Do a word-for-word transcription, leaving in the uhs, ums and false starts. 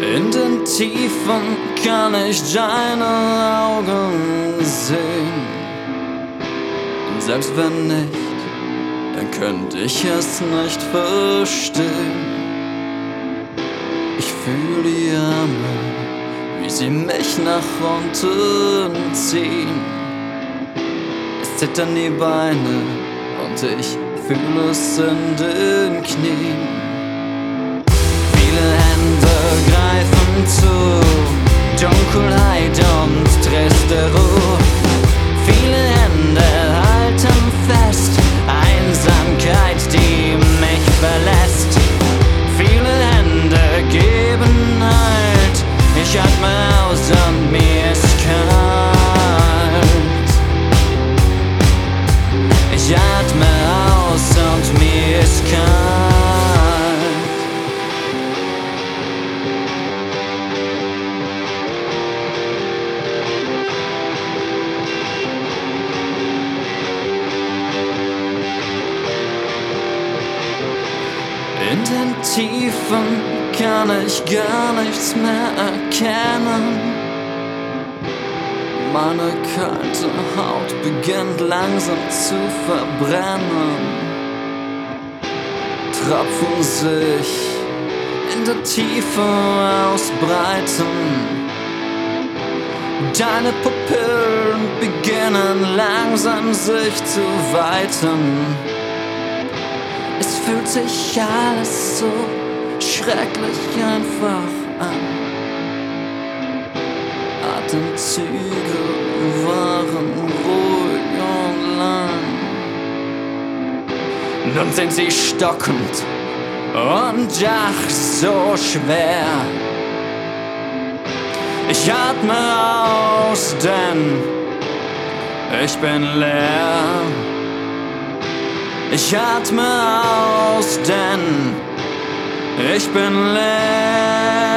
In den Tiefen kann ich deine Augen sehen. Und selbst wenn nicht, dann könnte ich es nicht verstehen. Ich fühle die Arme, wie sie mich nach unten ziehen. Es zittern die Beine und ich fühle es in den Knien. Viele Hände greifen zu Dunkelheit und triste Ruhe. Viele Hände halten fest, Einsamkeit, die mich verlässt. Viele Hände geben Halt, ich atme aus und mir ist kalt. Ich atme aus und mir ist kalt. In den Tiefen kann ich gar nichts mehr erkennen. Meine kalte Haut beginnt langsam zu verbrennen. Tropfen sich in der Tiefe ausbreiten. Deine Pupillen beginnen langsam sich zu weiten. Es fühlt sich alles so schrecklich einfach an. Atemzüge waren ruhig und lang. Nun sind sie stockend und ach so schwer. Ich atme aus, denn ich bin leer. Ich atme aus, denn ich bin leer.